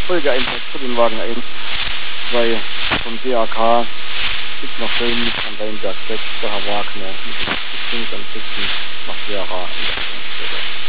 Folgeeinsatz für den Wagen 1, 2 vom DAK. Ist noch schön mit am Weinberg 6, der Herr Wagner mit dem Schiffung am 6. nach Gera in der Stelle.